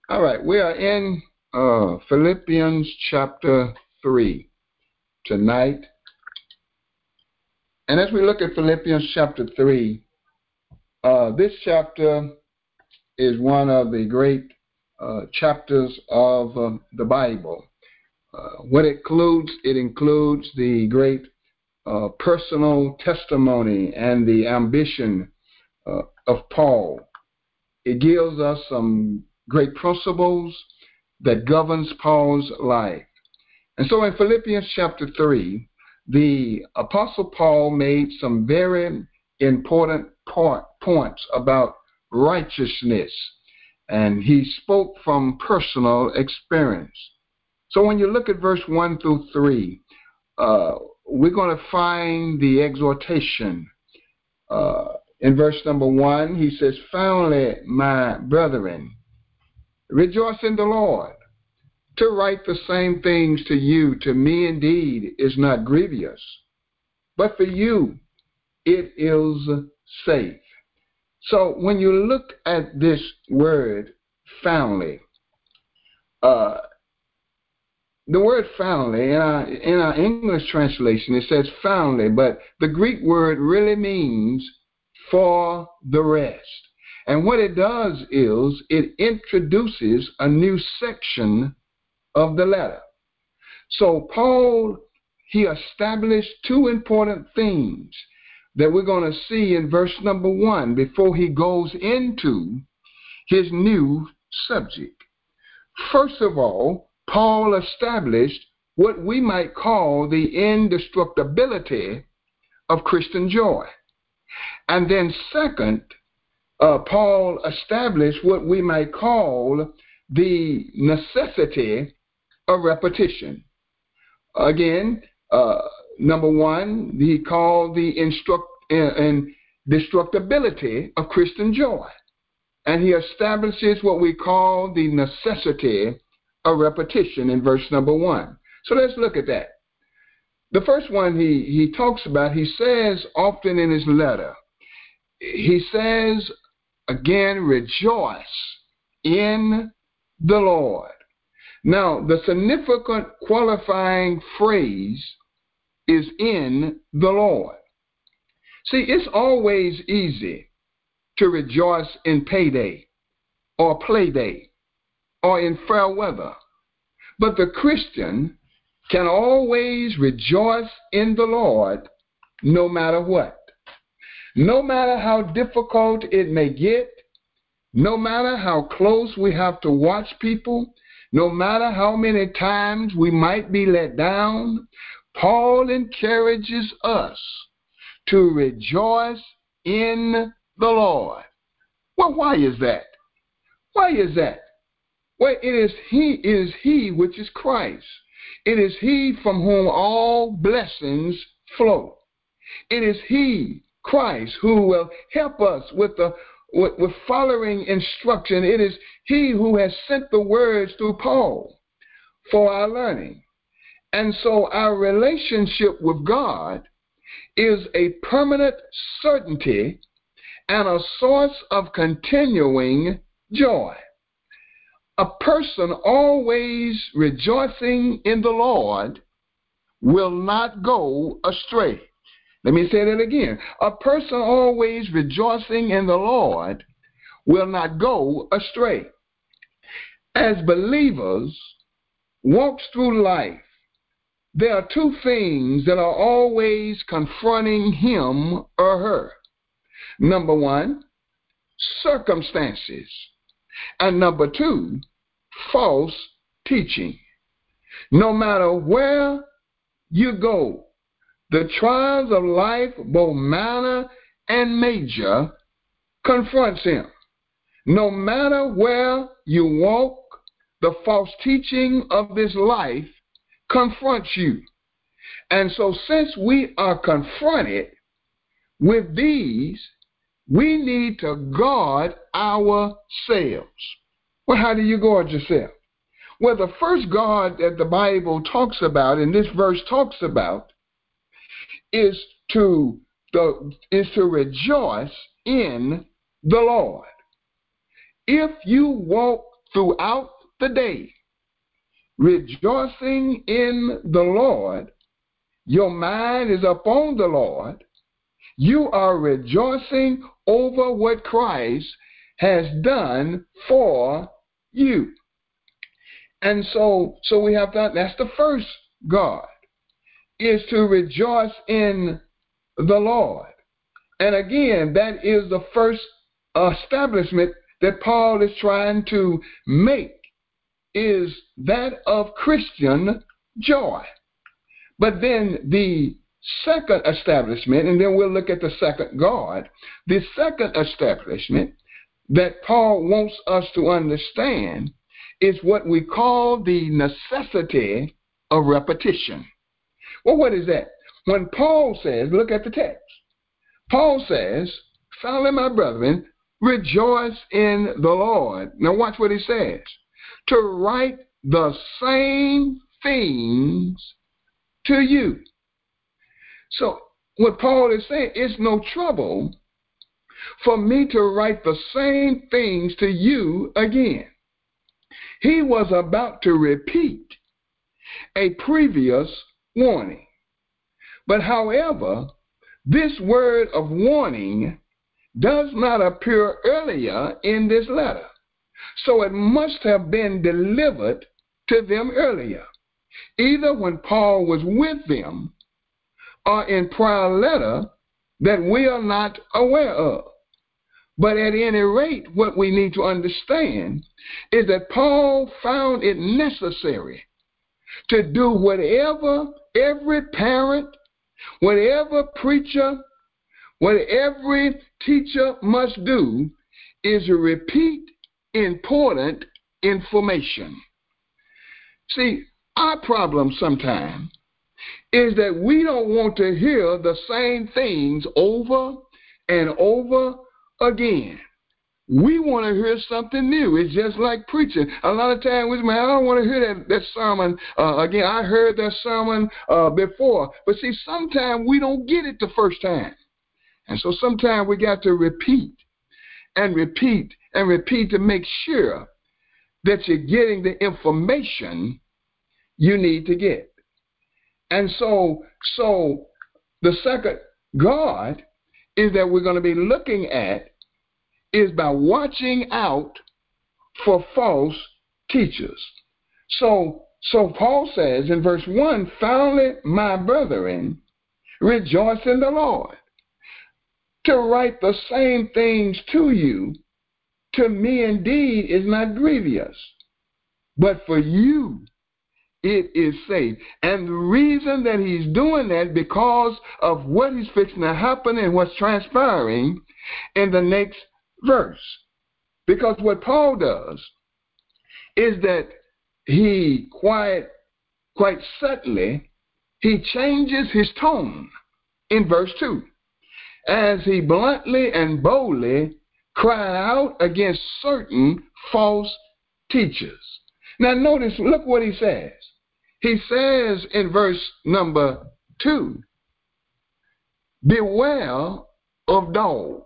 All right, we are in Philippians chapter 3 tonight. And as we look at Philippians chapter 3, this chapter is one of the great chapters of the Bible. What it includes the great personal testimony and the ambition of Paul. It gives us some great principles that governs Paul's life. And so in Philippians chapter 3, the Apostle Paul made some very important points about righteousness, and he spoke from personal experience. So when you look at verse 1 through 3, we're going to find the exhortation. In verse number 1, he says, "Finally, my brethren, rejoice in the Lord. To write the same things to you, to me indeed, is not grievous, but for you it is safe." So when you look at this word, family, the word family, in our English translation, it says family, but the Greek word really means for the rest. And what it does is it introduces a new section of the letter. So Paul, he established two important things that we're going to see in verse number 1 before he goes into his new subject. First of all, Paul established what we might call the indestructibility of Christian joy. And then second, Paul established what we might call the necessity of repetition. Again, number 1, he called the indestructibility of Christian joy. And he establishes what we call the necessity of repetition in verse number 1. So let's look at that. The first one he talks about, he says often in his letter, he says, again, rejoice in the Lord. Now, the significant qualifying phrase is in the Lord. See, it's always easy to rejoice in payday or play day or in fair weather. But the Christian can always rejoice in the Lord no matter what. No matter how difficult it may get, no matter how close we have to watch people, no matter how many times we might be let down, Paul encourages us to rejoice in the Lord. Well, why is that? Why is that? Well, it is he which is Christ. It is he from whom all blessings flow. It is he, Christ, who will help us with following instruction. It is he who has sent the words through Paul for our learning. And so our relationship with God is a permanent certainty and a source of continuing joy. A person always rejoicing in the Lord will not go astray. Let me say that again. A person always rejoicing in the Lord will not go astray. As believers walk through life, there are two things that are always confronting him or her. Number 1, circumstances. And number 2, false teaching. No matter where you go, the trials of life, both minor and major, confronts him. No matter where you walk, the false teaching of this life confronts you. And so since we are confronted with these, we need to guard ourselves. Well, how do you guard yourself? Well, the first guard that the Bible talks about, and this verse talks about, is to rejoice in the Lord. If you walk throughout the day, rejoicing in the Lord. Your mind is upon the Lord. You are rejoicing over what Christ has done for you. And so we have that. That's the first God, is to rejoice in the Lord. And again, that is the first establishment that Paul is trying to make, is that of Christian joy. But then the second establishment, and then we'll look at the second God, the second establishment that Paul wants us to understand is what we call the necessity of repetition. Well, what is that? When Paul says, look at the text, Paul says, finally, my brethren, rejoice in the Lord. Now watch what he says. To write the same things to you. So what Paul is saying, it's no trouble for me to write the same things to you again. He was about to repeat a previous warning. But however, this word of warning does not appear earlier in this letter. So it must have been delivered to them earlier, either when Paul was with them or in prior letter that we are not aware of. But at any rate, what we need to understand is that Paul found it necessary to do whatever every parent, whatever preacher, what every teacher must do, is to repeat important information. See, our problem sometimes is that we don't want to hear the same things over and over again. We want to hear something new. It's just like preaching. A lot of times we say, man, I don't want to hear that sermon again. I heard that sermon before. But see, sometimes we don't get it the first time. And so sometimes we got to repeat and repeat and repeat to make sure that you're getting the information you need to get. And so the second God is that we're going to be looking at is by watching out for false teachers. So Paul says in verse 1, finally, my brethren, rejoice in the Lord. To write the same things to you, to me indeed is not grievous, but for you it is safe. And the reason that he's doing that, because of what is fixing to happen and what's transpiring in the next verse. Because what Paul does is that he quite subtly, he changes his tone in verse 2. As he bluntly and boldly cried out against certain false teachers. Now notice, look what he says. He says in verse number 2, beware of dogs,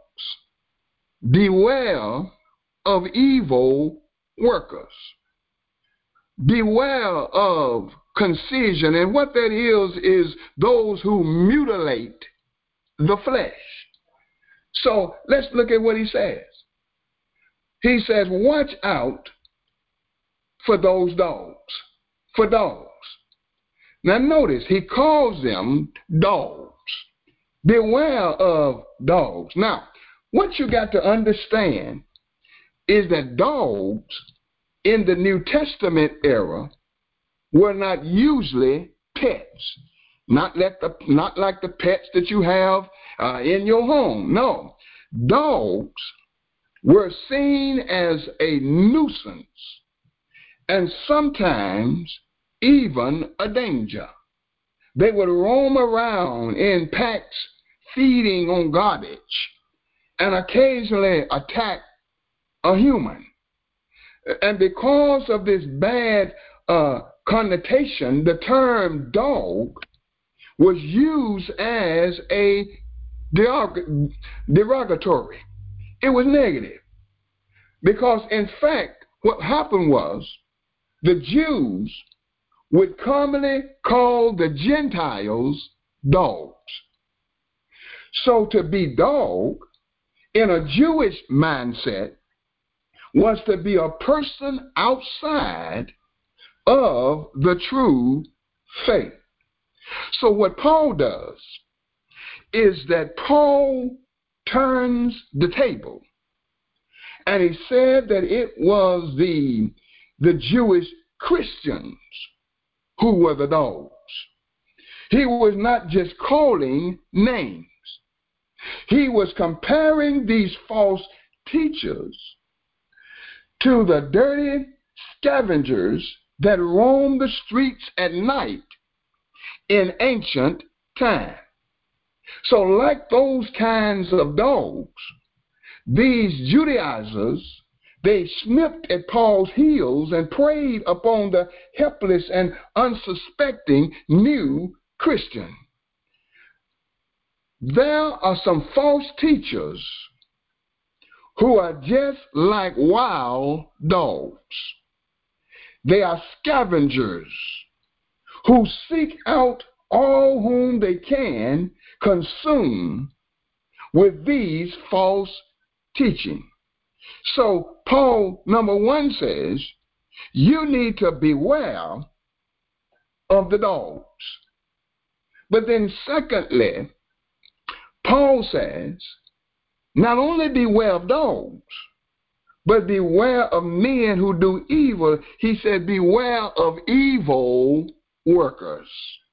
beware of evil workers, beware of concision. And what that is those who mutilate the flesh. So let's look at what he says. He says, watch out for those dogs, for dogs. Now notice, he calls them dogs. Beware of dogs. Now, what you got to understand is that dogs in the New Testament era were not usually pets. Not like the pets that you have in your home. No. Dogs were seen as a nuisance and sometimes even a danger. They would roam around in packs feeding on garbage and occasionally attack a human. And because of this bad connotation, the term dog was used as a derogatory. It was negative. Because in fact, what happened was the Jews would commonly call the Gentiles dogs. So to be dog in a Jewish mindset was to be a person outside of the true faith. So what Paul does is that Paul turns the table, and he said that it was the Jewish Christians who were the dogs. He was not just calling names. He was comparing these false teachers to the dirty scavengers that roamed the streets at night in ancient times. So like those kinds of dogs, these Judaizers, they snipped at Paul's heels and preyed upon the helpless and unsuspecting new Christian. There are some false teachers who are just like wild dogs. They are scavengers who seek out all whom they can consume with these false teaching. So Paul, number one, says, you need to beware of the dogs. But then secondly, Paul says, not only beware of dogs, but beware of men who do evil. He said, beware of evil workers.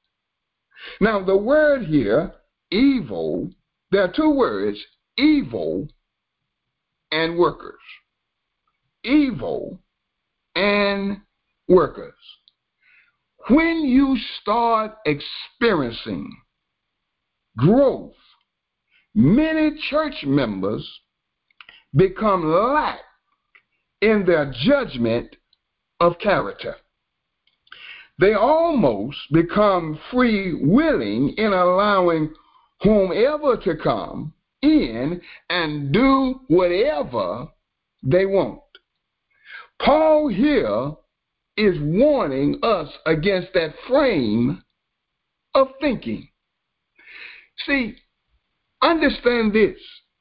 Now, the word here, evil, there are two words, evil and workers. Evil and workers. When you start experiencing growth, many church members become lax in their judgment of character. They almost become free-willing in allowing whomever to come in and do whatever they want. Paul here is warning us against that frame of thinking. See, understand this.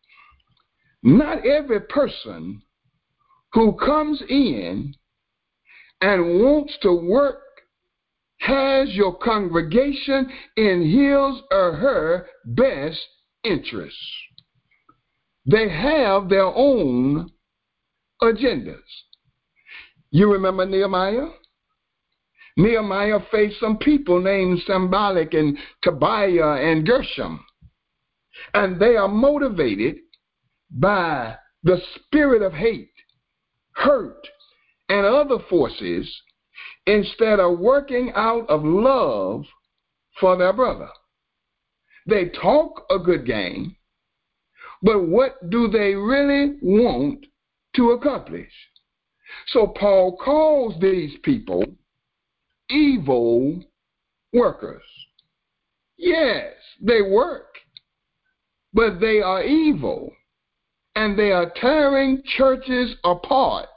Not every person who comes in and wants to work has your congregation in his or her best interests. They have their own agendas. You remember Nehemiah? Nehemiah faced some people named Sanballat and Tobiah and Gershom. And they are motivated by the spirit of hate, hurt, and other forces instead of working out of love for their brother. They talk a good game, but what do they really want to accomplish? So Paul calls these people evil workers. Yes, they work, but they are evil, and they are tearing churches apart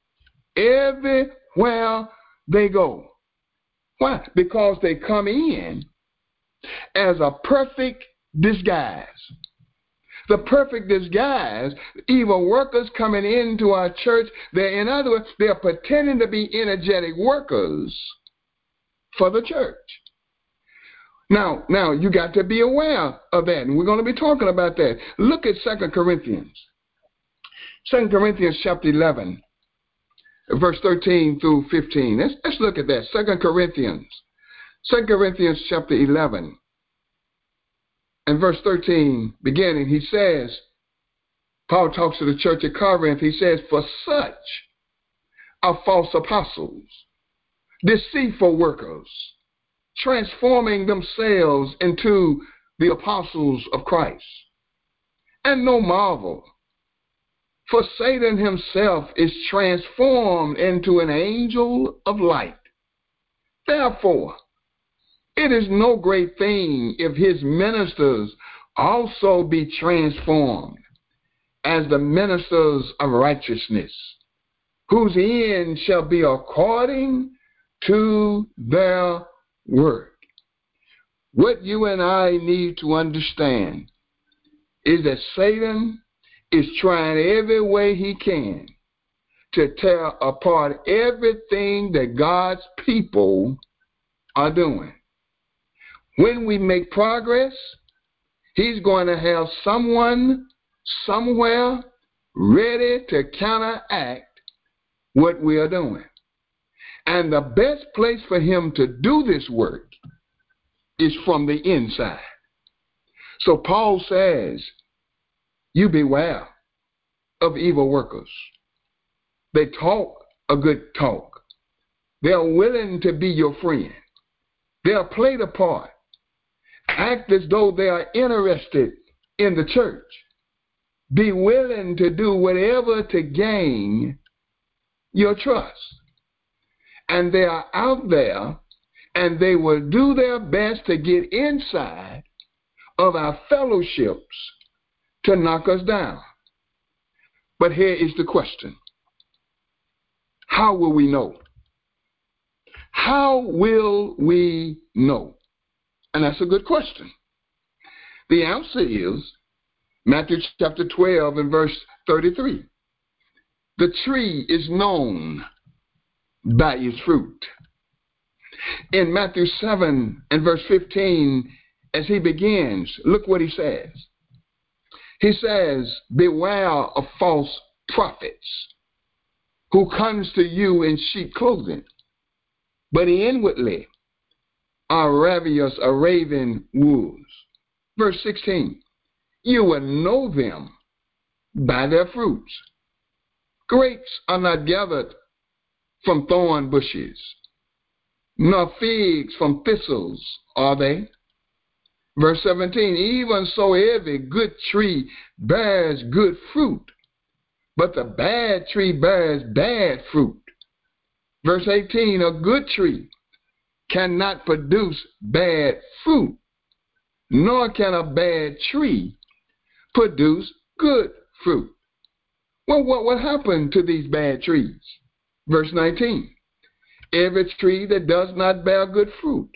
everywhere they go. Why? Because they come in as a perfect disguise. The perfect disguise, evil workers coming into our church, in other words, they're pretending to be energetic workers for the church. Now, you got to be aware of that, and we're going to be talking about that. Look at 2 Corinthians. 2 Corinthians chapter 11, verse 13 through 15. Let's look at that. 2 Corinthians chapter 11. And verse 13, beginning, he says, Paul talks to the church at Corinth, he says, for such are false apostles, deceitful workers, transforming themselves into the apostles of Christ. And no marvel, for Satan himself is transformed into an angel of light. Therefore, it is no great thing if his ministers also be transformed as the ministers of righteousness, whose end shall be according to their work. What you and I need to understand is that Satan is trying every way he can to tear apart everything that God's people are doing. When we make progress, he's going to have someone somewhere ready to counteract what we are doing. And the best place for him to do this work is from the inside. So Paul says, you beware of evil workers. They talk a good talk. They are willing to be your friend. They are played a part. Act as though they are interested in the church. Be willing to do whatever to gain your trust. And they are out there, and they will do their best to get inside of our fellowships to knock us down. But here is the question. How will we know? How will we know? And that's a good question. The answer is Matthew chapter 12 and verse 33. The tree is known by its fruit. In Matthew 7 and verse 15, as he begins, look what he says. He says, beware of false prophets who comes to you in sheep clothing, but inwardly are ravenous, are raven wolves. Verse 16, you will know them by their fruits. Grapes are not gathered from thorn bushes, nor figs from thistles, are they? Verse 17, even so every good tree bears good fruit, but the bad tree bears bad fruit. Verse 18, a good tree cannot produce bad fruit, nor can a bad tree produce good fruit. Well, what happened to these bad trees? Verse 19, every tree that does not bear good fruit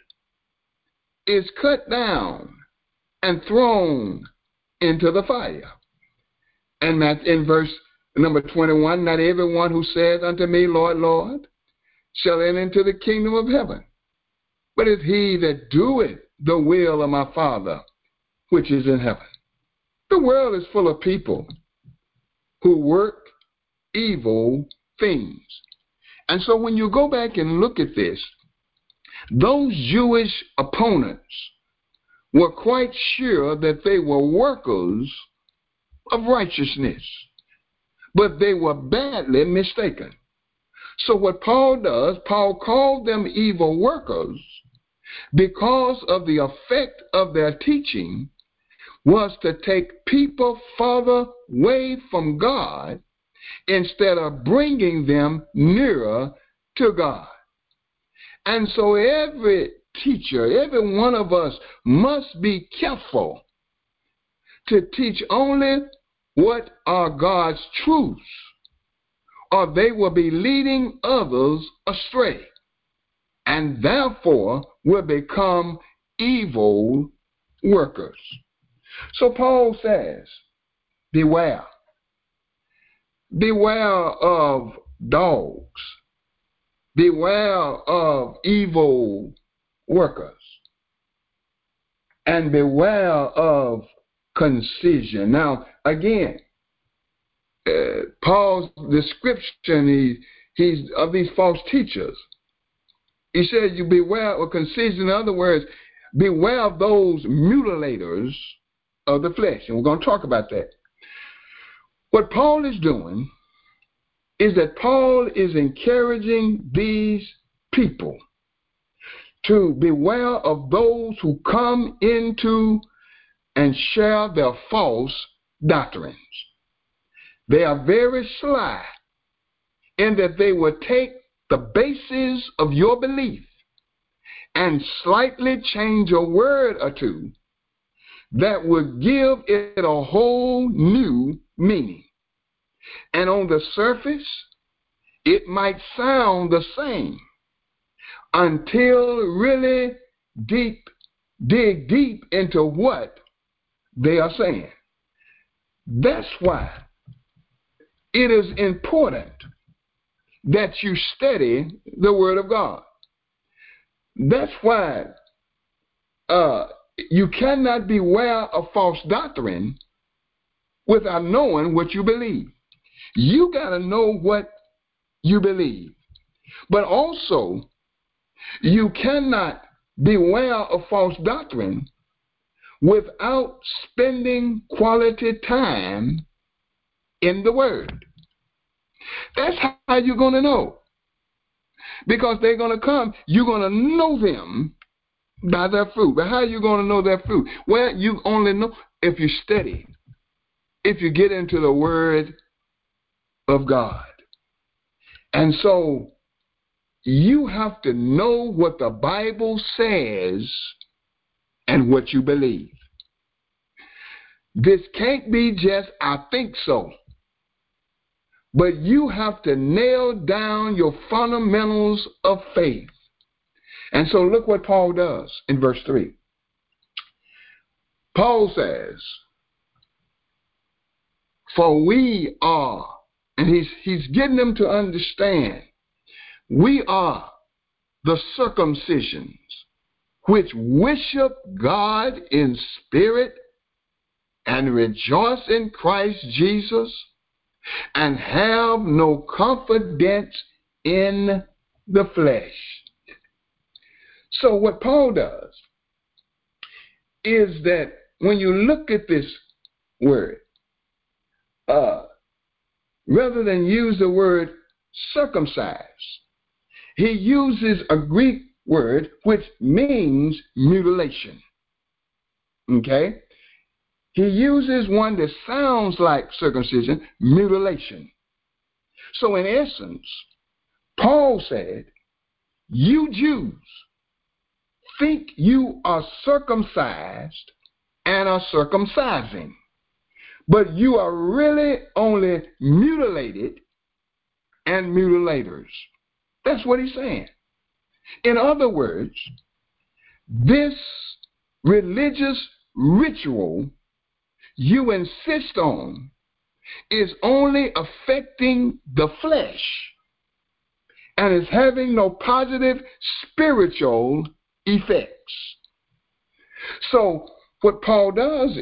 is cut down and thrown into the fire. And in verse number 21, not everyone who says unto me, Lord, Lord, shall enter into the kingdom of heaven, but it's he that doeth the will of my Father which is in heaven. The world is full of people who work evil things. And so when you go back and look at this, those Jewish opponents were quite sure that they were workers of righteousness, but they were badly mistaken. So what Paul does, Paul called them evil workers because of the effect of their teaching was to take people further away from God instead of bringing them nearer to God. And so every teacher, every one of us must be careful to teach only what are God's truths, or they will be leading others astray, and therefore will become evil workers. So Paul says, beware. Beware of dogs. Beware of evil workers. And beware of concision. Now, again, Paul's description he's of these false teachers. He says you beware of concision. In other words, beware of those mutilators of the flesh. And we're going to talk about that. What Paul is doing is that Paul is encouraging these people to beware of those who come into and share their false doctrines. They are very sly in that they will take the basis of your belief and slightly change a word or two that would give it a whole new meaning. And on the surface, It might sound the same until really dig deep into what they are saying. That's why it is important that you study the Word of God. That's why you cannot beware of false doctrine without knowing what you believe. You got to know what you believe. But also, you cannot beware of false doctrine without spending quality time in the Word. That's how you're going to know. Because they're going to come, you're going to know them by their fruit. But how are you going to know their fruit? Well, you only know if you study, if you get into the Word of God. And so you have to know what the Bible says and what you believe. This can't be just, I think so. But you have to nail down your fundamentals of faith. And so look what Paul does in verse 3. Paul says, for we are, and he's getting them to understand, we are the circumcisions which worship God in spirit and rejoice in Christ Jesus and have no confidence in the flesh. So what Paul does is that when you look at this word, rather than use the word circumcise, he uses a Greek word which means mutilation. Okay? He uses one that sounds like circumcision, mutilation. So in essence, Paul said, you Jews think you are circumcised and are circumcising, but you are really only mutilated and mutilators. That's what he's saying. In other words, this religious ritual you insist on is only affecting the flesh and is having no positive spiritual effects. So what Paul does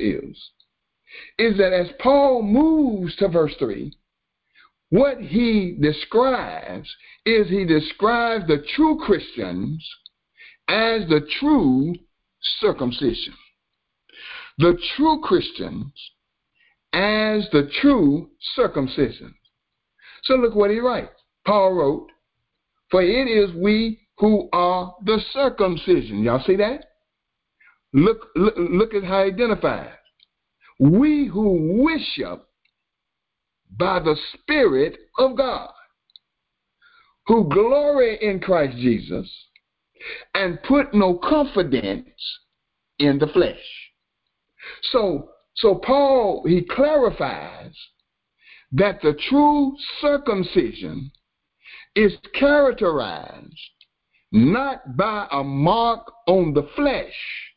is that as Paul moves to verse 3, what he describes is he describes the true Christians as the true circumcision. The true Christians as the true circumcision. So look what he writes. Paul wrote, for it is we who are the circumcision. Y'all see that? Look at how he identifies. We who worship by the Spirit of God, who glory in Christ Jesus and put no confidence in the flesh. So Paul, he clarifies that the true circumcision is characterized not by a mark on the flesh,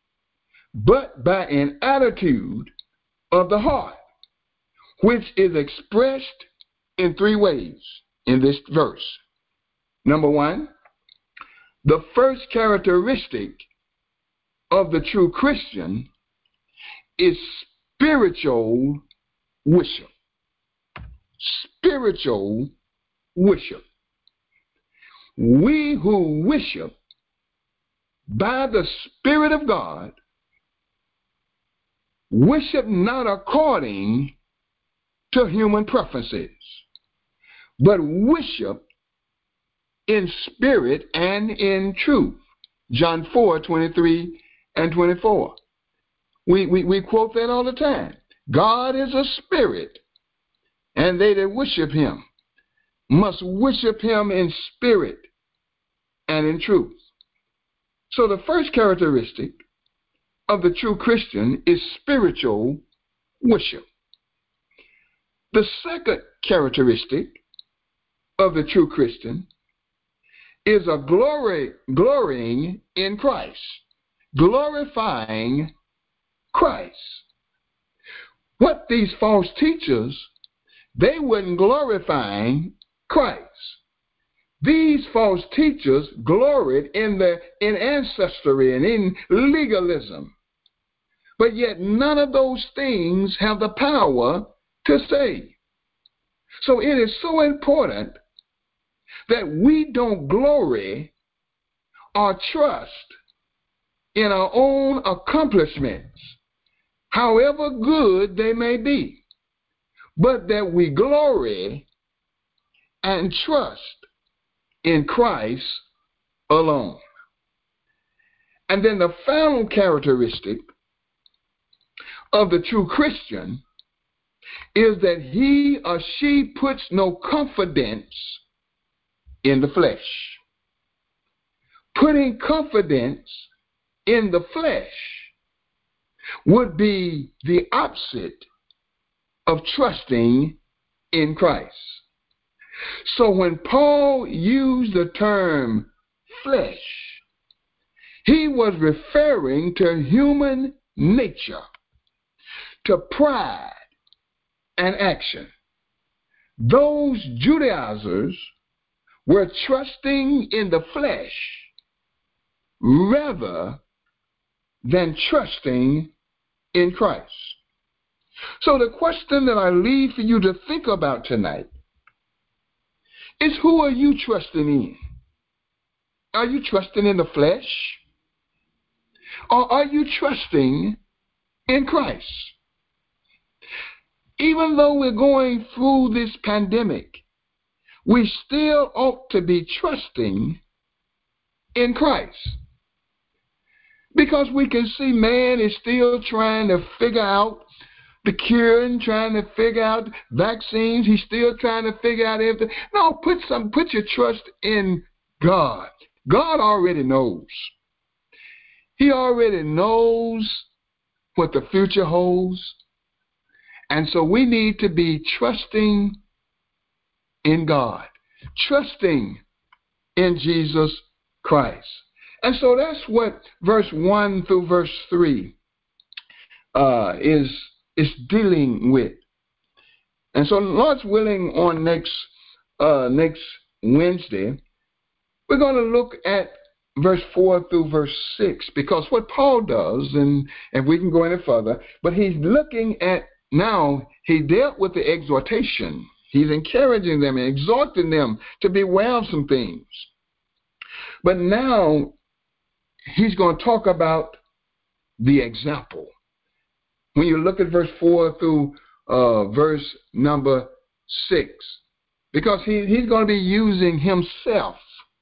but by an attitude of the heart, which is expressed in three ways in this verse. Number one, the first characteristic of the true Christian is spiritual worship. Spiritual worship. We who worship by the Spirit of God worship not according to human preferences, but worship in spirit and in truth. John 4:23 and 24. We quote that all the time. God is a spirit, and they that worship him must worship him in spirit and in truth. So the first characteristic of the true Christian is spiritual worship. The second characteristic of the true Christian is a glorying in Christ, glorifying Christ. What these false teachers, they weren't glorifying Christ. These false teachers gloried in ancestry and in legalism. But yet none of those things have the power to save. So it is so important that we don't glory or trust in our own accomplishments, however good they may be, but that we glory and trust in Christ alone. And then the final characteristic of the true Christian is that he or she puts no confidence in the flesh. Putting confidence in the flesh would be the opposite of trusting in Christ. So when Paul used the term flesh, he was referring to human nature, to pride and action. Those Judaizers were trusting in the flesh rather than trusting in Christ. So the question that I leave for you to think about tonight is, who are you trusting in? Are you trusting in the flesh? Or are you trusting in Christ? Even though we're going through this pandemic, we still ought to be trusting in Christ. Because we can see man is still trying to figure out the cure and trying to figure out vaccines. He's still trying to figure out everything. No, put your trust in God. God already knows. He already knows what the future holds. And so we need to be trusting in God, trusting in Jesus Christ. And so that's what verse 1 through verse 3 is dealing with. And so, Lord's willing, on next Wednesday, we're going to look at verse 4 through verse 6, because what Paul does, and we can go any further, but he's looking at, now he dealt with the exhortation. He's encouraging them and exhorting them to beware of some things. But now he's going to talk about the example. When you look at verse 4 through verse number 6, because he's going to be using himself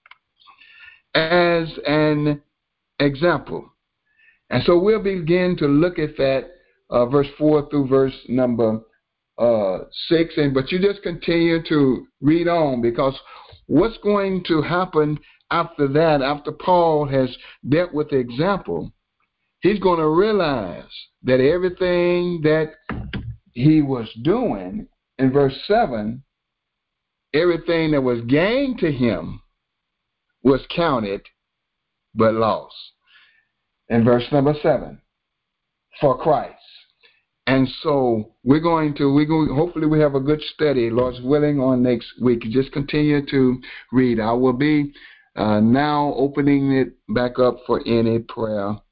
as an example. And so we'll begin to look at that, verse 4 through verse number 6. But you just continue to read on, because what's going to happen after that, after Paul has dealt with the example, he's going to realize that everything that he was doing in verse 7, everything that was gained to him was counted but loss. In verse number 7, for Christ. And so we're going hopefully we have a good study, Lord's willing, on next week. Just continue to read. I will be now opening it back up for any prayer